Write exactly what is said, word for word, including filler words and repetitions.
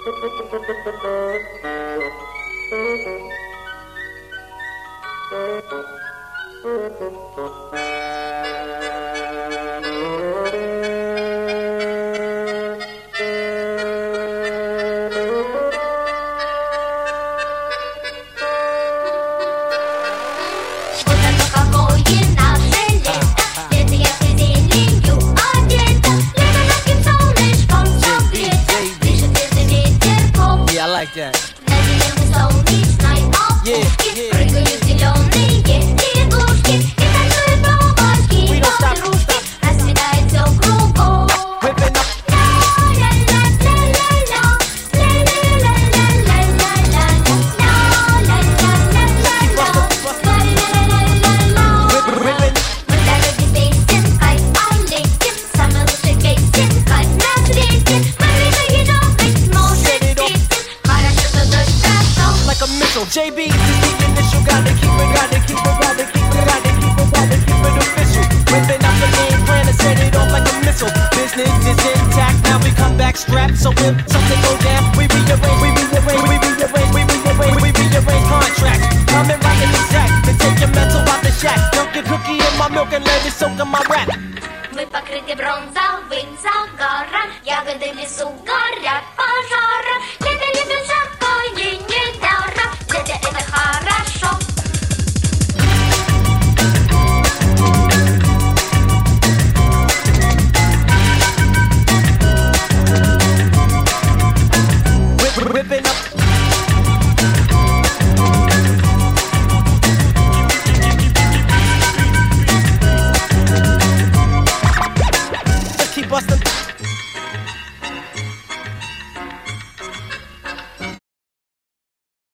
J B, this the initial, gotta keep it, gotta keep it, gotta keep it, gotta keep it, gotta keep it official. Whipping out the game plan and set it off like a missile. Business is intact, now we come back strapped. So if something go down, we rearrange, we rearrange, we rearrange, we rearrange, we rearrange contracts. Coming right in exact, to take your mental out the shack. Dunk your cookie in my milk and let it soak in my rap. Мы покрыты бронзовым загаром, ягоды в лесу горят.